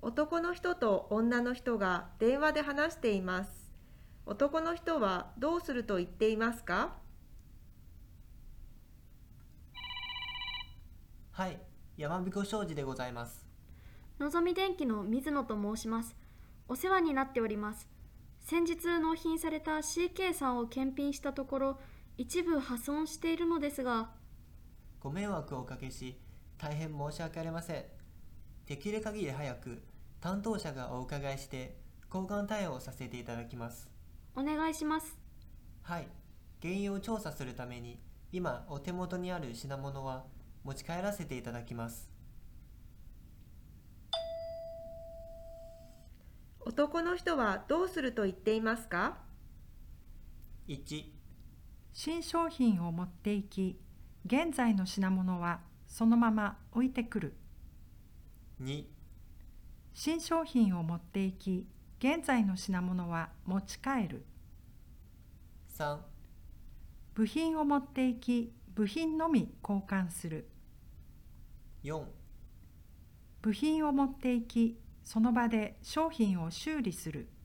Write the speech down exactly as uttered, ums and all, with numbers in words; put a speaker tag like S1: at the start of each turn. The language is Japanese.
S1: 男の人と女の人が電話で話しています。男の人はどうすると言っていますか？
S2: はい、山彦商事でございます。
S3: のぞみ電機の水野と申します。お世話になっております。先日納品された シーケー さんを検品したところ、一部破損しているのですが。
S2: ご迷惑をおかけし、大変申し訳ありません。できる限り早く担当者がお伺いして交換対応をさせていただきます。
S3: お願いします。
S2: はい、原因を調査するために今お手元にある品物は持ち帰らせていただきます。
S1: 男の人はどうすると言っていますか？
S2: いち、
S4: 新商品を持っていき、現在の品物はそのまま置いてくる。
S2: に、
S4: 新商品を持っていき、現在の品物は持ち帰る。
S2: さん、
S4: 部品を持っていき、部品のみ交換する。
S2: よん、
S4: 部品を持っていき、その場で商品を修理する。